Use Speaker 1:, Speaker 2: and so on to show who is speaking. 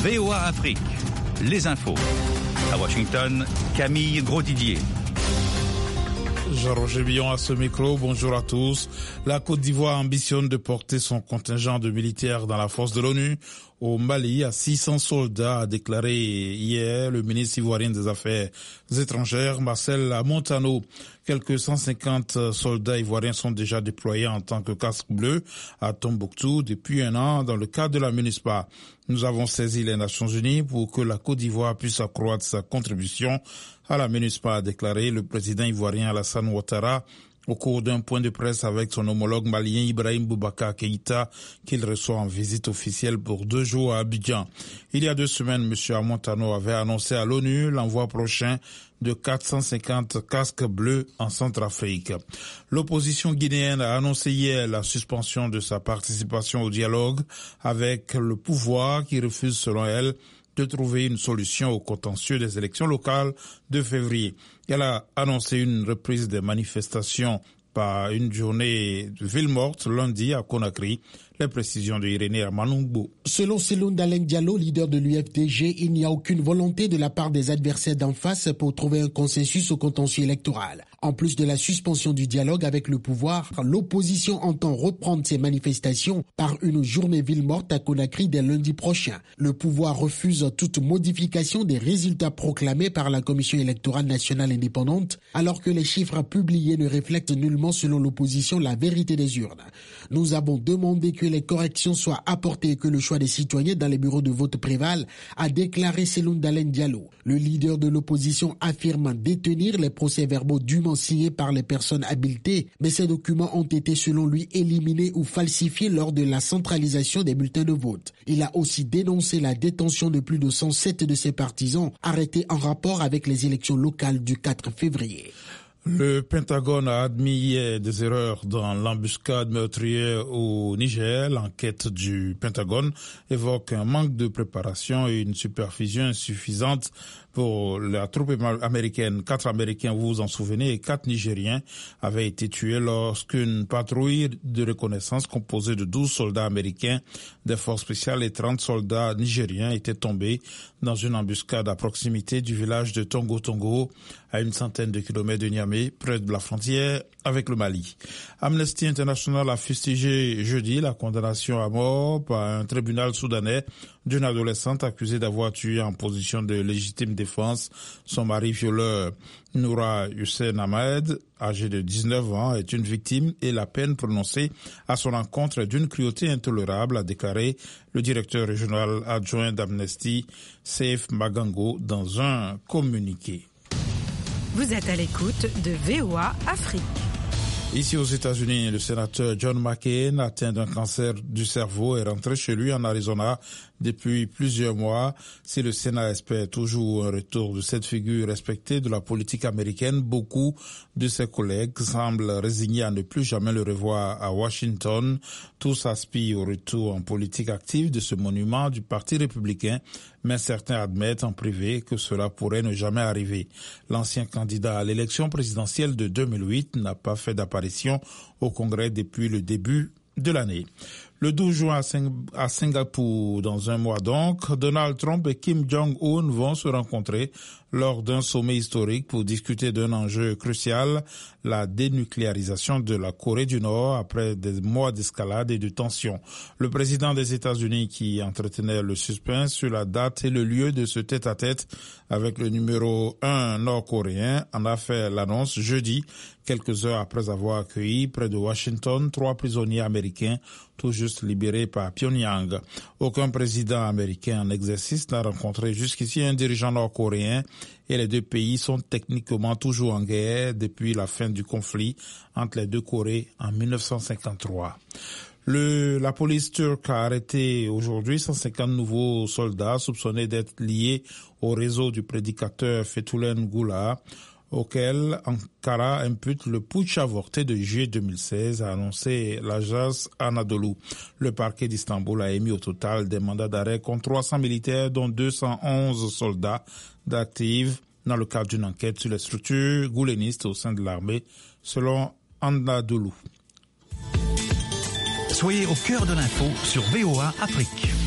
Speaker 1: VOA Afrique, les infos. À Washington, Camille Grosdidier.
Speaker 2: Jean-Roger Billon à ce micro, bonjour à tous. La Côte d'Ivoire ambitionne de porter son contingent de militaires dans la force de l'ONU au Mali à 600 soldats, a déclaré hier le ministre ivoirien des Affaires étrangères, Marcel Montano. Quelques 150 soldats ivoiriens sont déjà déployés en tant que casque bleu à Tombouctou depuis un an dans le cadre de la MINUSPA. Nous avons saisi les Nations Unies pour que la Côte d'Ivoire puisse accroître sa contribution à la MINUSPA, a déclaré le président ivoirien Alassane Ouattara au cours d'un point de presse avec son homologue malien Ibrahim Boubacar Keïta, qu'il reçoit en visite officielle pour 2 jours à Abidjan. Il y a 2 semaines, M. Montano avait annoncé à l'ONU l'envoi prochain de 450 casques bleus en Centrafrique. L'opposition guinéenne a annoncé hier la suspension de sa participation au dialogue avec le pouvoir qui refuse, selon elle, de trouver une solution au contentieux des élections locales de février. Elle a annoncé une reprise des manifestations par une journée de ville morte lundi à Conakry. Les précisions de Irénée Amanungbo.
Speaker 3: Selon Seloun Dalen Diallo, leader de l'UFDG, il n'y a aucune volonté de la part des adversaires d'en face pour trouver un consensus au contentieux électoral. En plus de la suspension du dialogue avec le pouvoir, l'opposition entend reprendre ses manifestations par une journée ville morte à Conakry dès lundi prochain. Le pouvoir refuse toute modification des résultats proclamés par la Commission électorale nationale indépendante, alors que les chiffres publiés ne reflètent nullement, selon l'opposition, la vérité des urnes. Nous avons demandé que les corrections soient apportées et que le choix des citoyens dans les bureaux de vote prévale, a déclaré Seloun Dalen Diallo. Le leader de l'opposition affirme détenir les procès-verbaux dûment signés par les personnes habilitées, mais ces documents ont été selon lui éliminés ou falsifiés lors de la centralisation des bulletins de vote. Il a aussi dénoncé la détention de plus de 107 de ses partisans arrêtés en rapport avec les élections locales du 4 février.
Speaker 2: Le Pentagone a admis hier des erreurs dans l'embuscade meurtrière au Niger. L'enquête du Pentagone évoque un manque de préparation et une supervision insuffisante pour la troupe américaine. 4 Américains, vous vous en souvenez, et 4 Nigériens avaient été tués lorsqu'une patrouille de reconnaissance composée de 12 soldats américains des forces spéciales et 30 soldats nigériens étaient tombés dans une embuscade à proximité du village de Tongo Tongo, à une centaine de kilomètres de Niamey, près de la frontière avec le Mali. Amnesty International a fustigé jeudi la condamnation à mort par un tribunal soudanais d'une adolescente accusée d'avoir tué en position de légitime défense son mari violeur. Noura Hussein Ahmed, âgée de 19 ans, est une victime et la peine prononcée à son encontre est d'une cruauté intolérable, a déclaré le directeur régional adjoint d'Amnesty, Seif Magango, dans un communiqué.
Speaker 4: Vous êtes à l'écoute de VOA Afrique.
Speaker 2: Ici aux États-Unis, le sénateur John McCain, atteint d'un cancer du cerveau, est rentré chez lui en Arizona depuis plusieurs mois. Si le Sénat espère toujours un retour de cette figure respectée de la politique américaine, beaucoup de ses collègues semblent résignés à ne plus jamais le revoir à Washington. Tous aspirent au retour en politique active de ce monument du Parti républicain, mais certains admettent en privé que cela pourrait ne jamais arriver. L'ancien candidat à l'élection présidentielle de 2008 n'a pas fait d'apparition au Congrès depuis le début de l'année. Le 12 juin à Singapour, dans un mois donc, Donald Trump et Kim Jong-un vont se rencontrer lors d'un sommet historique pour discuter d'un enjeu crucial, la dénucléarisation de la Corée du Nord après des mois d'escalade et de tension. Le président des États-Unis, qui entretenait le suspense sur la date et le lieu de ce tête-à-tête avec le numéro 1 nord-coréen, en a fait l'annonce jeudi, quelques heures après avoir accueilli près de Washington 3 prisonniers américains tout juste libérés par Pyongyang. Aucun président américain en exercice n'a rencontré jusqu'ici un dirigeant nord-coréen et les deux pays sont techniquement toujours en guerre depuis la fin du conflit entre les deux Corées en 1953. La police turque a arrêté aujourd'hui 150 nouveaux soldats soupçonnés d'être liés au réseau du prédicateur Fethullah Gülen, auquel Ankara impute le putsch avorté de juillet 2016, a annoncé l'agence Anadolu. Le parquet d'Istanbul a émis au total des mandats d'arrêt contre 300 militaires, dont 211 soldats d'actifs, dans le cadre d'une enquête sur les structures goulénistes au sein de l'armée, selon Anadolu.
Speaker 1: Soyez au cœur de l'info sur VOA Afrique.